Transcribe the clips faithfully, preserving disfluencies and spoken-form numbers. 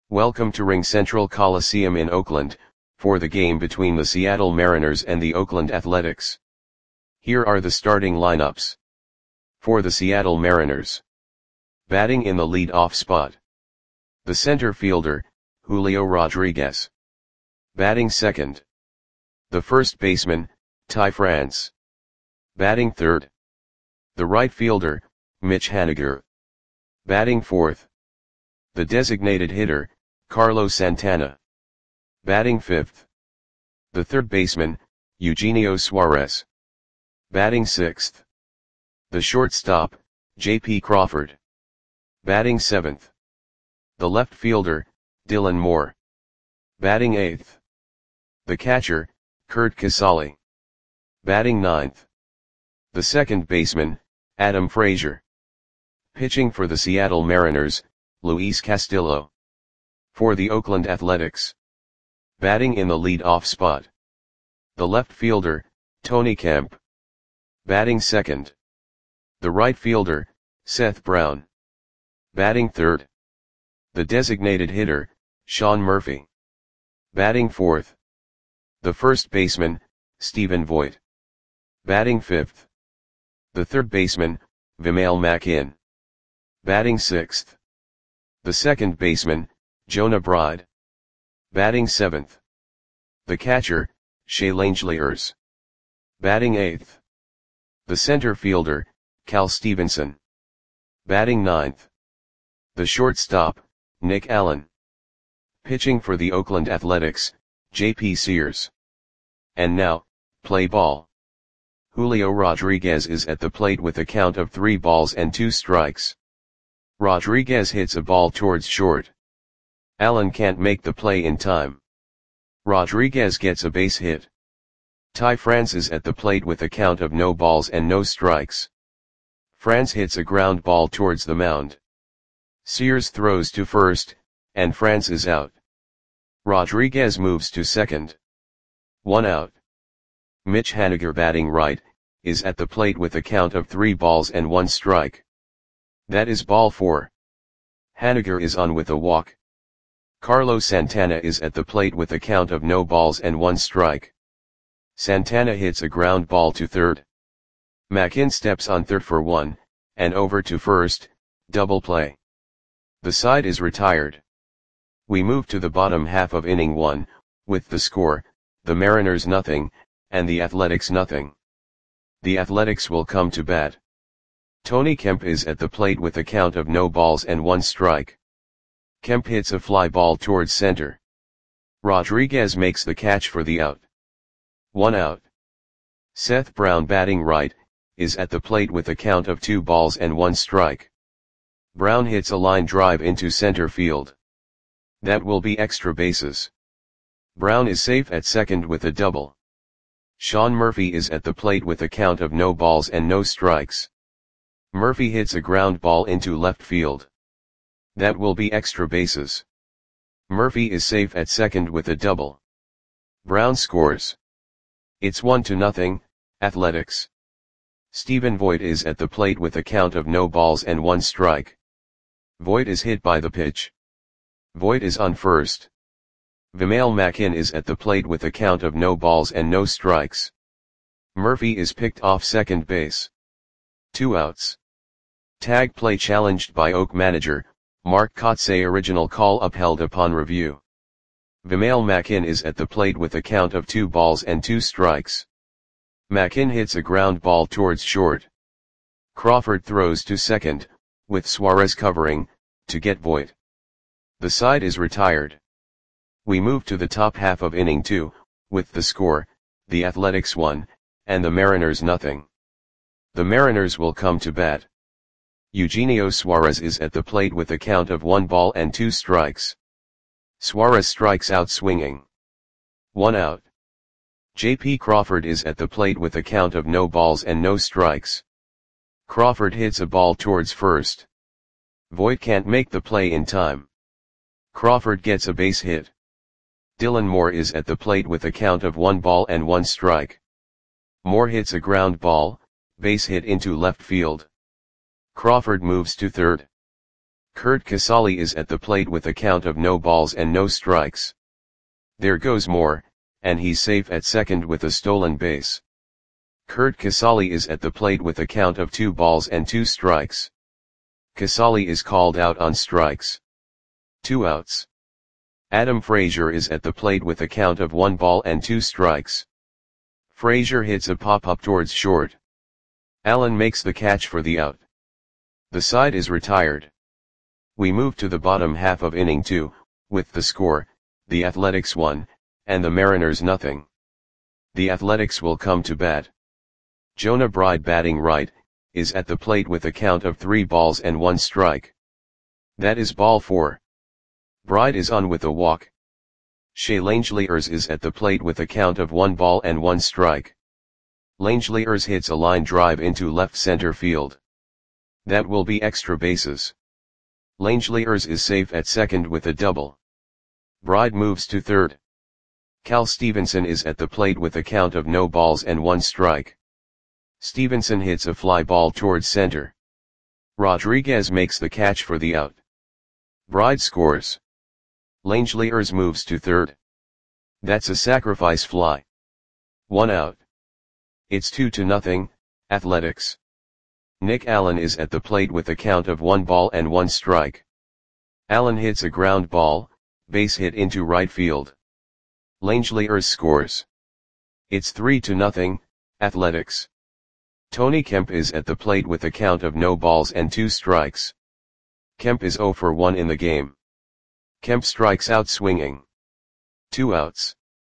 Welcome to RingCentral Coliseum in Oakland, for the game between the Seattle Mariners and the Oakland Athletics. Here are the starting lineups. For the Seattle Mariners. Batting in the lead-off spot. The center fielder, Julio Rodriguez. Batting second. The first baseman, Ty France. Batting third. The right fielder, Mitch Haniger. Batting fourth. The designated hitter, Carlos Santana. Batting fifth. The third baseman, Eugenio Suarez. Batting sixth. The shortstop, J P Crawford. Batting seventh. The left fielder, Dylan Moore. Batting eighth. The catcher, Curt Casali. Batting ninth. The second baseman, Adam Frazier. Pitching for the Seattle Mariners, Luis Castillo. For the Oakland Athletics. Batting in the lead-off spot. The left fielder, Tony Kemp. Batting second. The right fielder, Seth Brown. Batting third. The designated hitter, Sean Murphy. Batting fourth. The first baseman, Stephen Vogt. Batting fifth. The third baseman, Vimael Mackin. Batting sixth. The second baseman, Jonah Bride. Batting seventh. The catcher, Shea Langeliers. Batting eighth. The center fielder, Cal Stevenson. Batting ninth. The shortstop, Nick Allen. Pitching for the Oakland Athletics, J P Sears. And now, play ball. Julio Rodriguez is at the plate with a count of three balls and two strikes. Rodriguez hits a ball towards short. Allen can't make the play in time. Rodriguez gets a base hit. Ty France is at the plate with a count of no balls and no strikes. France hits a ground ball towards the mound. Sears throws to first, and France is out. Rodriguez moves to second. One out. Mitch Haniger, batting right, is at the plate with a count of three balls and one strike. That is ball four. Haniger is on with a walk. Carlos Santana is at the plate with a count of no balls and one strike. Santana hits a ground ball to third. Mackin steps on third for one, and over to first, double play. The side is retired. We move to the bottom half of inning one, with the score, the Mariners nothing, and the Athletics nothing. The Athletics will come to bat. Tony Kemp is at the plate with a count of no balls and one strike. Kemp hits a fly ball towards center. Rodriguez makes the catch for the out. One out. Seth Brown, batting right, is at the plate with a count of two balls and one strike. Brown hits a line drive into center field. That will be extra bases. Brown is safe at second with a double. Sean Murphy is at the plate with a count of no balls and no strikes. Murphy hits a ground ball into left field. That will be extra bases. Murphy is safe at second with a double. Brown scores. It's one to nothing, Athletics. Stephen Vogt is at the plate with a count of no balls and one strike. Vogt is hit by the pitch. Vogt is on first. Vimael Mackin is at the plate with a count of no balls and no strikes. Murphy is picked off second base. Two outs. Tag play challenged by Oak manager, Mark Kotsay. Original call upheld upon review. Vimael Mackin is at the plate with a count of two balls and two strikes. Mackin hits a ground ball towards short. Crawford throws to second, with Suarez covering, to get Vogt. The side is retired. We move to the top half of inning two, with the score, the Athletics one, and the Mariners nothing. The Mariners will come to bat. Eugenio Suarez is at the plate with a count of one ball and two strikes. Suarez strikes out swinging. One out. J P Crawford is at the plate with a count of no balls and no strikes. Crawford hits a ball towards first. Vogt can't make the play in time. Crawford gets a base hit. Dylan Moore is at the plate with a count of one ball and one strike. Moore hits a ground ball, base hit into left field. Crawford moves to third. Kurt Casale is at the plate with a count of no balls and no strikes. There goes Moore, and he's safe at second with a stolen base. Kurt Casale is at the plate with a count of two balls and two strikes. Casale is called out on strikes. Two outs. Adam Frazier is at the plate with a count of one ball and two strikes. Frazier hits a pop-up towards short. Allen makes the catch for the out. The side is retired. We move to the bottom half of inning two, with the score, the Athletics one, and the Mariners nothing. The Athletics will come to bat. Jonah Bride, batting right, is at the plate with a count of three balls and one strike. That is ball four. Bride is on with a walk. Shea Langeliers is at the plate with a count of one ball and one strike. Langeliers hits a line drive into left center field. That will be extra bases. Langeliers is safe at second with a double. Bride moves to third. Cal Stevenson is at the plate with a count of no balls and one strike. Stevenson hits a fly ball towards center. Rodriguez makes the catch for the out. Bride scores. Langeliers moves to third. That's a sacrifice fly. One out. It's two to nothing, Athletics. Nick Allen is at the plate with a count of one ball and one strike. Allen hits a ground ball, base hit into right field. Langeliers scores. It's three to nothing, Athletics. Tony Kemp is at the plate with a count of no balls and two strikes. Kemp is zero for one in the game. Kemp strikes out swinging. Two outs.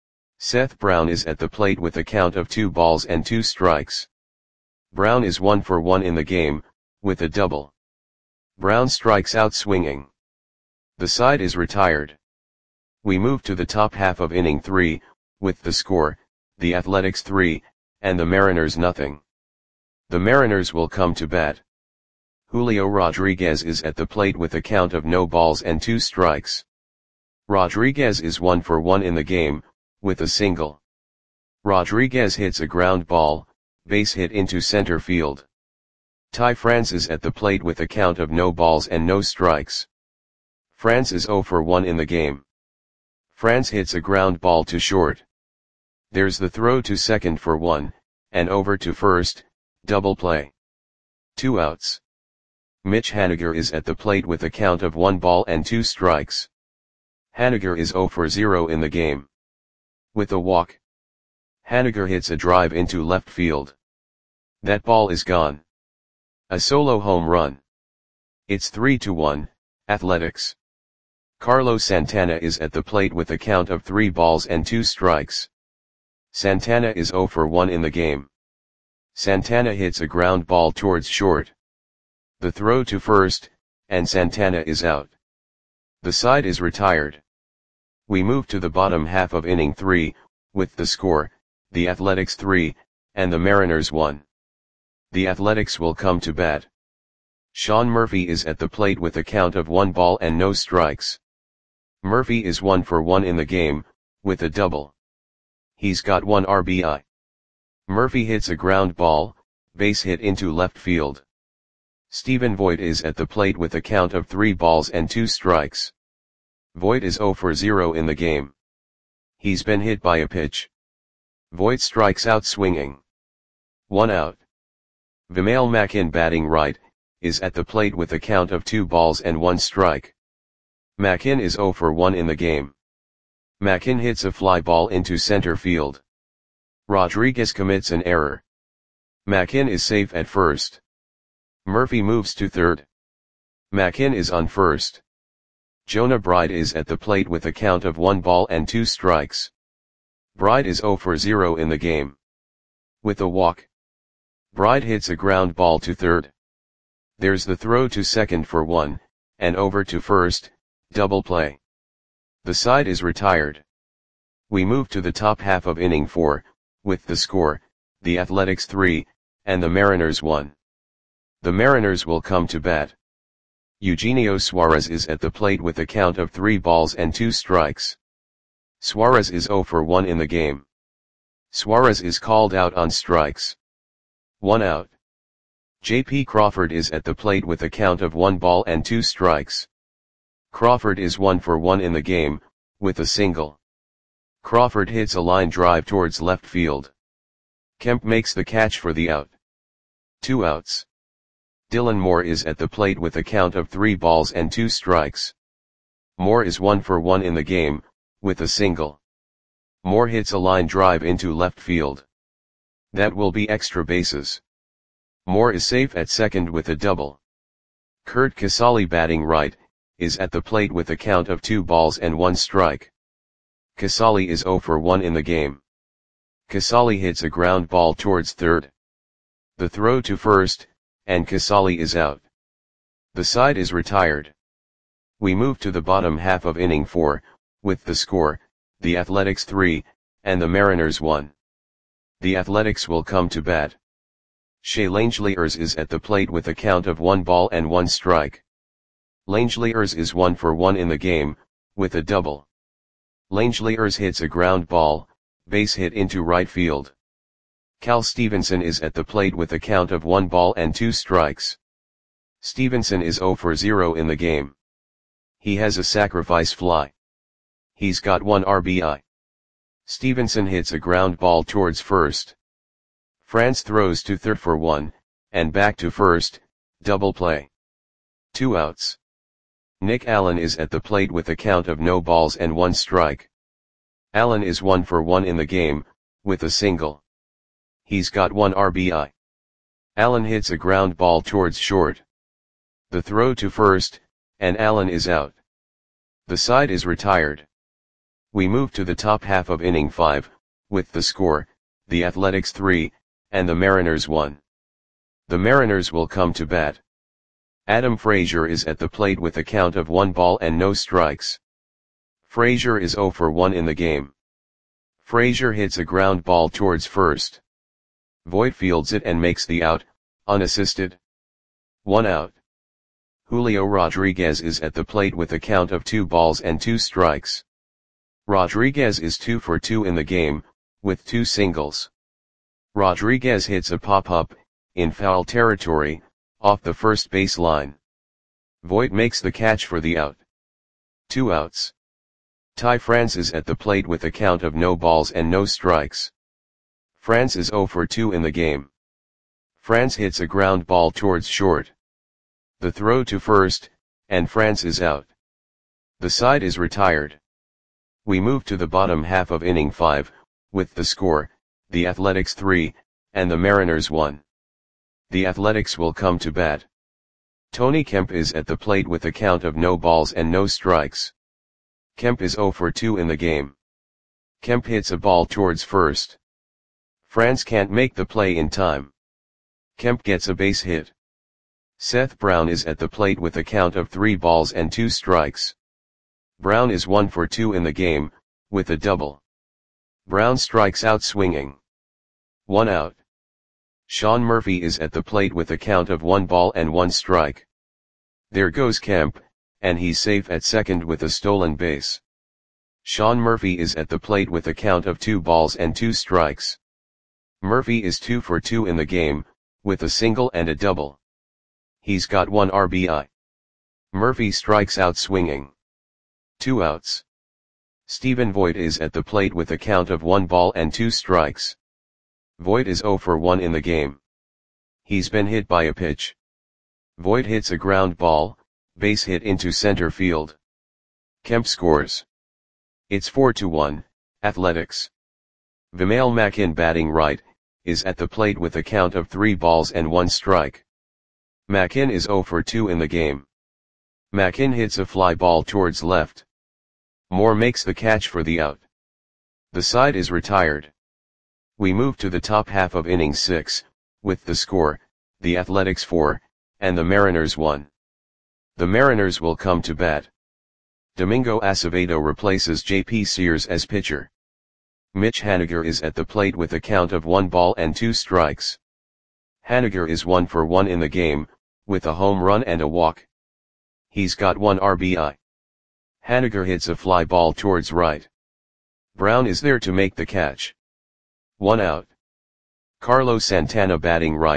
Seth Brown is at the plate with a count of two balls and two strikes. Brown is one for one in the game, with a double. Brown strikes out swinging. The side is retired. We move to the top half of inning three, with the score, the Athletics three, and the Mariners nothing. The Mariners will come to bat. Julio Rodriguez is at the plate with a count of no balls and two strikes. Rodriguez is one for one in the game, with a single. Rodriguez hits a ground ball, base hit into center field. Ty France is at the plate with a count of no balls and no strikes. France is zero for one in the game. France hits a ground ball to short. There's the throw to second for one, and over to first, double play. Two outs. Mitch Haniger is at the plate with a count of one ball and two strikes. Haniger is zero for zero in the game. With a walk. Haniger hits a drive into left field. That ball is gone. A solo home run. It's three to one, Athletics. Carlos Santana is at the plate with a count of three balls and two strikes. Santana is zero for one in the game. Santana hits a ground ball towards short. The throw to first, and Santana is out. The side is retired. We move to the bottom half of inning three, with the score, the Athletics three, and the Mariners one. The Athletics will come to bat. Sean Murphy is at the plate with a count of one ball and no strikes. Murphy is one for one in the game, with a double. He's got one R B I. Murphy hits a ground ball, base hit into left field. Stephen Voit is at the plate with a count of three balls and two strikes. Voit is zero for zero in the game. He's been hit by a pitch. Voit strikes out swinging. One out. Vimael Mackin, batting right, is at the plate with a count of two balls and one strike. Mackin is zero for one in the game. Mackin hits a fly ball into center field. Rodriguez commits an error. Mackin is safe at first. Murphy moves to third. Mackin is on first. Jonah Bride is at the plate with a count of one ball and two strikes. Bride is zero for zero in the game. With a walk. Bride hits a ground ball to third. There's the throw to second for one, and over to first, double play. The side is retired. We move to the top half of inning four, with the score, the Athletics three, and the Mariners one. The Mariners will come to bat. Eugenio Suarez is at the plate with a count of three balls and two strikes. Suarez is zero for one in the game. Suarez is called out on strikes. One out. J P Crawford is at the plate with a count of one ball and two strikes. Crawford is one for one in the game, with a single. Crawford hits a line drive towards left field. Kemp makes the catch for the out. Two outs. Dylan Moore is at the plate with a count of three balls and two strikes. Moore is one for one in the game, with a single. Moore hits a line drive into left field. That will be extra bases. Moore is safe at second with a double. Curt Casali, batting right, is at the plate with a count of two balls and one strike. Casali is zero for one in the game. Casali hits a ground ball towards third. The throw to first, and Casali is out. The side is retired. We move to the bottom half of inning four, with the score, the Athletics three, and the Mariners one. The Athletics will come to bat. Shea Langeliers is at the plate with a count of one ball and one strike. Langeliers is one for one in the game, with a double. Langeliers hits a ground ball, base hit into right field. Cal Stevenson is at the plate with a count of one ball and two strikes. Stevenson is zero for zero in the game. He has a sacrifice fly. He's got one R B I. Stevenson hits a ground ball towards first. France throws to third for one, and back to first, double play. Two outs. Nick Allen is at the plate with a count of no balls and one strike. Allen is one for one in the game, with a single. He's got one R B I. Allen hits a ground ball towards short. The throw to first, and Allen is out. The side is retired. We move to the top half of inning five, with the score, the Athletics three, and the Mariners one. The Mariners will come to bat. Adam Frazier is at the plate with a count of one ball and no strikes. Frazier is zero for one in the game. Frazier hits a ground ball towards first. Voit fields it and makes the out, unassisted. One out. Julio Rodriguez is at the plate with a count of two balls and two strikes. Rodriguez is two for two in the game, with two singles. Rodriguez hits a pop-up, in foul territory, off the first base line. Voit makes the catch for the out. Two outs. Ty France is at the plate with a count of no balls and no strikes. France is zero for two in the game. France hits a ground ball towards short. The throw to first, and France is out. The side is retired. We move to the bottom half of inning five, with the score, the Athletics three, and the Mariners one. The Athletics will come to bat. Tony Kemp is at the plate with a count of no balls and no strikes. Kemp is zero for two in the game. Kemp hits a ball towards first. France can't make the play in time. Kemp gets a base hit. Seth Brown is at the plate with a count of three balls and two strikes. Brown is one for two in the game, with a double. Brown strikes out swinging. One out. Sean Murphy is at the plate with a count of one ball and one strike. There goes Kemp, and he's safe at second with a stolen base. Sean Murphy is at the plate with a count of two balls and two strikes. Murphy is two for two in the game, with a single and a double. He's got one R B I. Murphy strikes out swinging. Two outs. Stephen Voit is at the plate with a count of one ball and two strikes. Voit is zero for one in the game. He's been hit by a pitch. Voit hits a ground ball, base hit into center field. Kemp scores. It's four to one, Athletics. Vimael Mackin, batting right, is at the plate with a count of three balls and one strike. Mackin is zero for two in the game. Mackin hits a fly ball towards left. Moore makes the catch for the out. The side is retired. We move to the top half of inning six, with the score, the Athletics four, and the Mariners one. The Mariners will come to bat. Domingo Acevedo replaces J P Sears as pitcher. Mitch Haniger is at the plate with a count of one ball and two strikes. Haniger is one for one in the game, with a home run and a walk. He's got one R B I. Haniger hits a fly ball towards right. Brown is there to make the catch. One out. Carlos Santana, batting right,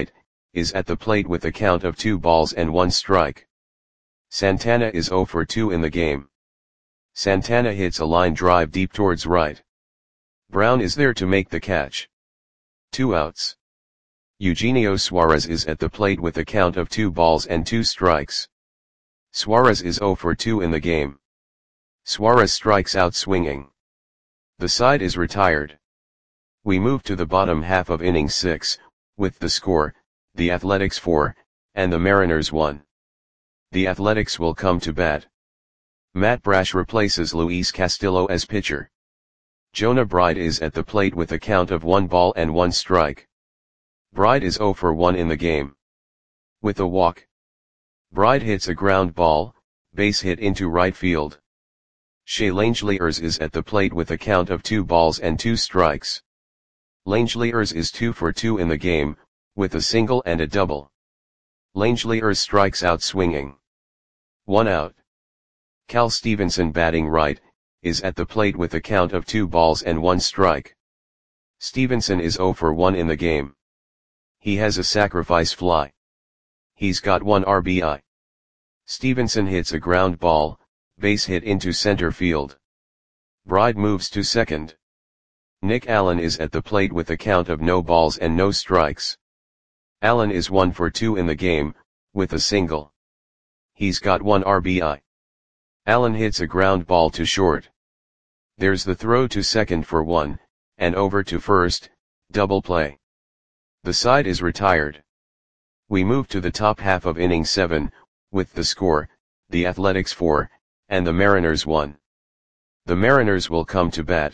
is at the plate with a count of two balls and one strike. Santana is zero for two in the game. Santana hits a line drive deep towards right. Brown is there to make the catch. Two outs. Eugenio Suarez is at the plate with a count of two balls and two strikes. Suarez is zero for two in the game. Suarez strikes out swinging. The side is retired. We move to the bottom half of inning six, with the score, the Athletics four, and the Mariners one. The Athletics will come to bat. Matt Brash replaces Luis Castillo as pitcher. Jonah Bride is at the plate with a count of one ball and one strike. Bride is zero for one in the game. With a walk. Bride hits a ground ball, base hit into right field. Shea Langeliers is at the plate with a count of two balls and two strikes. Langeliers is two for two in the game, with a single and a double. Langeliers strikes out swinging. One out. Cal Stevenson, batting right, is at the plate with a count of two balls and one strike. Stevenson is zero for one in the game. He has a sacrifice fly. He's got one R B I. Stevenson hits a ground ball, base hit into center field. Bride moves to second. Nick Allen is at the plate with a count of no balls and no strikes. Allen is one for two in the game, with a single. He's got one R B I. Allen hits a ground ball to short. There's the throw to second for one, and over to first, double play. The side is retired. We move to the top half of inning seven, with the score, the Athletics four, and the Mariners one. The Mariners will come to bat.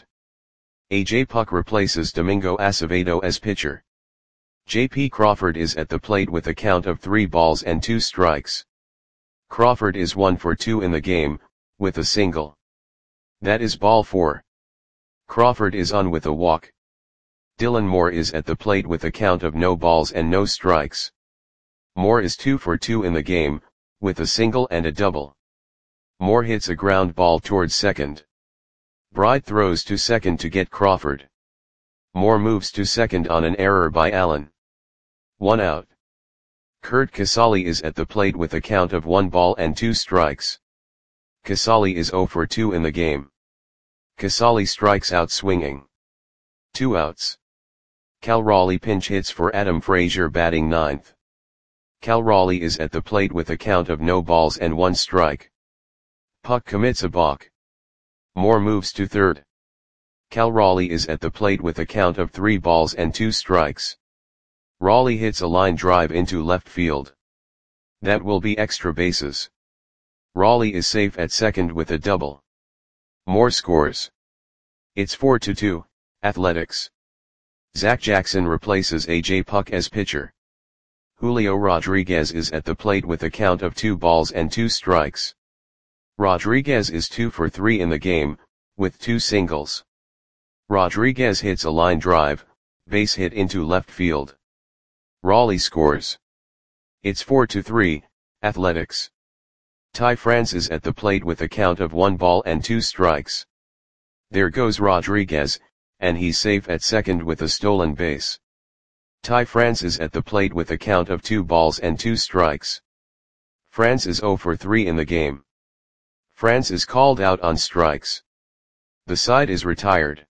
A J Puck replaces Domingo Acevedo as pitcher. J P Crawford is at the plate with a count of three balls and two strikes. Crawford is one for two in the game, with a single. That is ball four. Crawford is on with a walk. Dylan Moore is at the plate with a count of no balls and no strikes. Moore is two for two in the game, with a single and a double. Moore hits a ground ball towards second. Bride throws to second to get Crawford. Moore moves to second on an error by Allen. One out. Kurt Casali is at the plate with a count of one ball and two strikes. Casali is zero for two in the game. Casali strikes out swinging. Two outs. Cal Raleigh pinch hits for Adam Frazier, batting ninth. Cal Raleigh is at the plate with a count of no balls and one strike. Puck commits a balk. Moore moves to third. Cal Raleigh is at the plate with a count of three balls and two strikes. Raleigh hits a line drive into left field. That will be extra bases. Raleigh is safe at second with a double. Moore scores. It's four to two, Athletics. Zach Jackson replaces A J Puck as pitcher. Julio Rodriguez is at the plate with a count of two balls and two strikes. Rodriguez is two for three in the game, with two singles. Rodriguez hits a line drive, base hit into left field. Raleigh scores. It's four to three, Athletics. Ty France is at the plate with a count of one ball and two strikes. There goes Rodriguez, and he's safe at second with a stolen base. Ty France is at the plate with a count of two balls and two strikes. France is zero for three in the game. France is called out on strikes. The side is retired.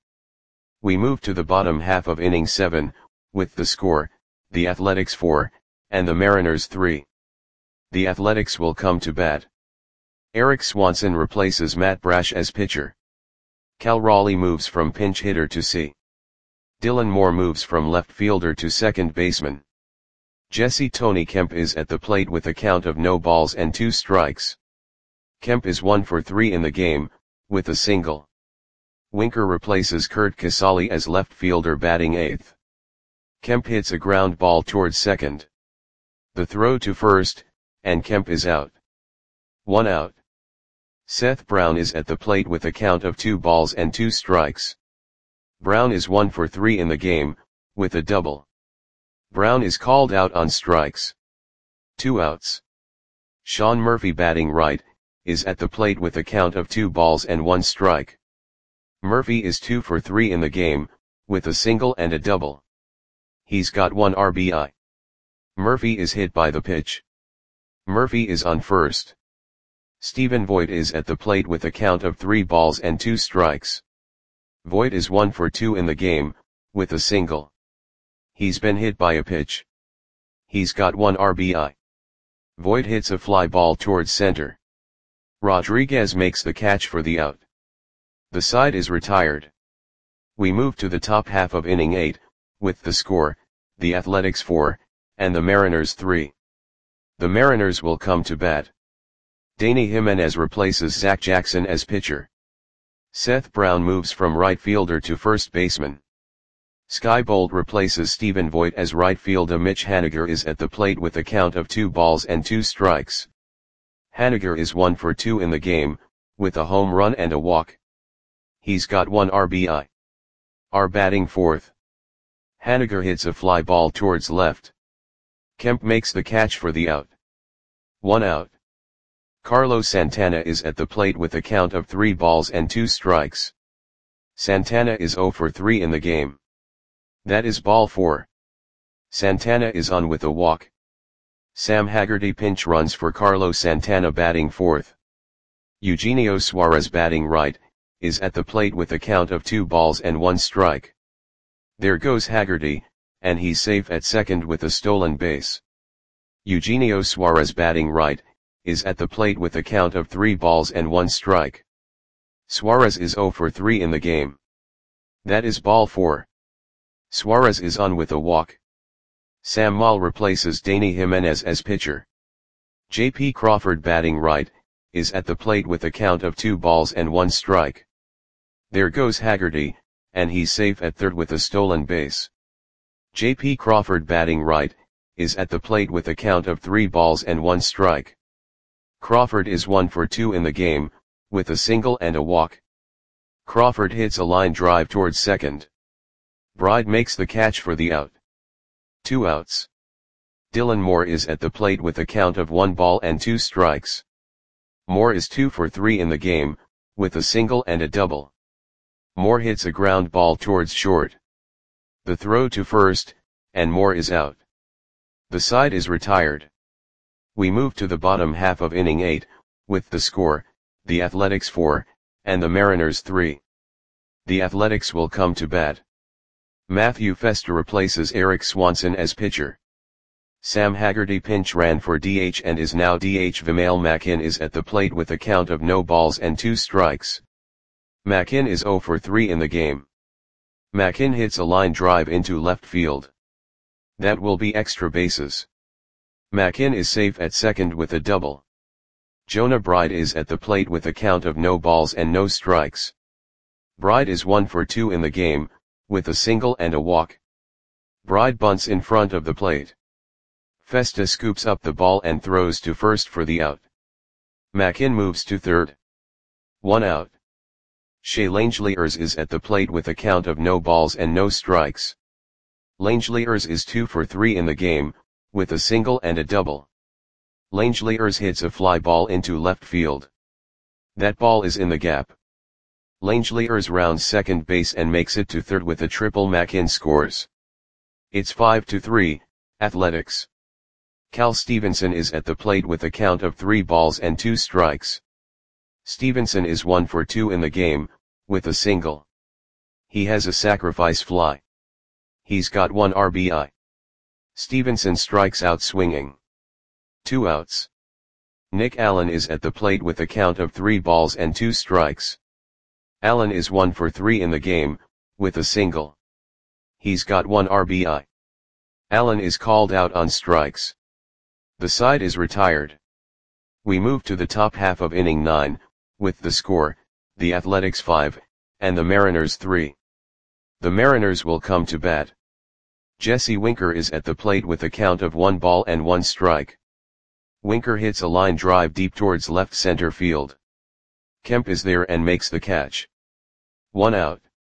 We move to the bottom half of inning seven, with the score, the Athletics four, and the Mariners three. The Athletics will come to bat. Eric Swanson replaces Matt Brash as pitcher. Cal Raleigh moves from pinch hitter to C. Dylan Moore moves from left fielder to second baseman. Jesse Tony Kemp is at the plate with a count of no balls and two strikes. Kemp is one for three in the game, with a single. Winker replaces Kurt Casali as left fielder, batting eighth. Kemp hits a ground ball towards second. The throw to first, and Kemp is out. One out. Seth Brown is at the plate with a count of two balls and two strikes. Brown is one for three in the game, with a double. Brown is called out on strikes. Two outs. Sean Murphy, batting right, is at the plate with a count of two balls and one strike. Murphy is two for three in the game, with a single and a double. He's got one R B I. Murphy is hit by the pitch. Murphy is on first. Stephen Voigt is at the plate with a count of three balls and two strikes. Voigt is one for two in the game, with a single. He's been hit by a pitch. He's got one R B I. Voigt hits a fly ball towards center. Rodriguez makes the catch for the out. The side is retired. We move to the top half of inning eight, with the score, the Athletics four, and the Mariners three. The Mariners will come to bat. Danny Jimenez replaces Zach Jackson as pitcher. Seth Brown moves from right fielder to first baseman. Skye Bolt replaces Stephen Voigt as right fielder. Mitch Haniger is at the plate with a count of two balls and two strikes. Haniger is one for two in the game, with a home run and a walk. He's got one R B I. Are batting fourth. Haniger hits a fly ball towards left. Kemp makes the catch for the out. One out. Carlos Santana is at the plate with a count of three balls and two strikes. Santana is zero for three in the game. That is ball four. Santana is on with a walk. Sam Haggerty pinch runs for Carlos Santana batting fourth. Eugenio Suarez batting right, is at the plate with a count of two balls and one strike. There goes Haggerty, and he's safe at second with a stolen base. Eugenio Suarez batting right, is at the plate with a count of three balls and one strike. Suarez is zero for three in the game. That is ball four. Suarez is on with a walk. Sam Moll replaces Danny Jimenez as pitcher. J P Crawford batting right, is at the plate with a count of two balls and one strike. There goes Haggerty, and he's safe at third with a stolen base. J P Crawford batting right, is at the plate with a count of three balls and one strike. Crawford is one for two in the game, with a single and a walk. Crawford hits a line drive towards second. Bride makes the catch for the out. Two outs. Dylan Moore is at the plate with a count of one ball and two strikes. Moore is two for three in the game, with a single and a double. Moore hits a ground ball towards short. The throw to first, and Moore is out. The side is retired. We move to the bottom half of inning eight, with the score, the Athletics four, and the Mariners three. The Athletics will come to bat. Matthew Fester replaces Eric Swanson as pitcher. Sam Haggerty pinch ran for D H and is now D H. Vimael Mackin is at the plate with a count of no balls and two strikes. Mackin is zero for three in the game. Mackin hits a line drive into left field. That will be extra bases. Mackin is safe at second with a double. Jonah Bride is at the plate with a count of no balls and no strikes. Bride is one for two in the game, with a single and a walk. Bride bunts in front of the plate. Festa scoops up the ball and throws to first for the out. Mackin moves to third. One out. Shea Langeliers is at the plate with a count of no balls and no strikes. Langeliers is two for three in the game, with a single and a double. Langeliers hits a fly ball into left field. That ball is in the gap. Langeliers rounds second base and makes it to third with a triple. Mackin scores. It's five to three, Athletics. Cal Stevenson is at the plate with a count of three balls and two strikes. Stevenson is one for two in the game, with a single. He has a sacrifice fly. He's got one R B I. Stevenson strikes out swinging. Two outs. Nick Allen is at the plate with a count of three balls and two strikes. Allen is one for three in the game, with a single. He's got one R B I. Allen is called out on strikes. The side is retired. We move to the top half of inning nine, with the score, the Athletics five, and the Mariners three. The Mariners will come to bat. Jesse Winker is at the plate with a count of one ball and one strike. Winker hits a line drive deep towards left center field. Kemp is there and makes the catch. One out.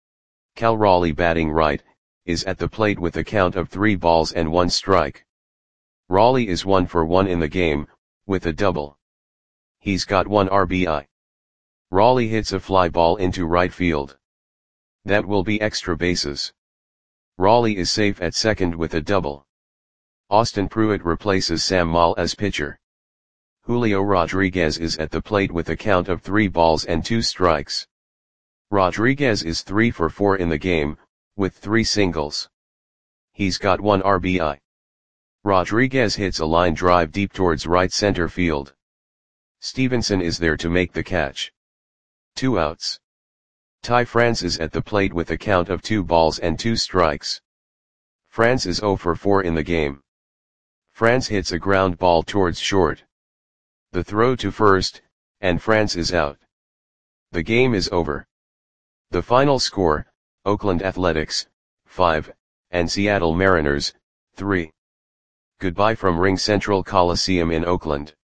Cal Raleigh batting right, is at the plate with a count of three balls and one strike. Raleigh is one for one in the game, with a double. He's got one R B I. Raleigh hits a fly ball into right field. That will be extra bases. Raleigh is safe at second with a double. Austin Pruitt replaces Sam Moll as pitcher. Julio Rodriguez is at the plate with a count of three balls and two strikes. Rodriguez is three for four in the game, with three singles. He's got one R B I. Rodriguez hits a line drive deep towards right center field. Stevenson is there to make the catch. Two outs. Ty France is at the plate with a count of two balls and two strikes. France is zero for four in the game. France hits a ground ball towards short. The throw to first, and France is out. The game is over. The final score, Oakland Athletics, five, and Seattle Mariners, three. Goodbye from Ring Central Coliseum in Oakland.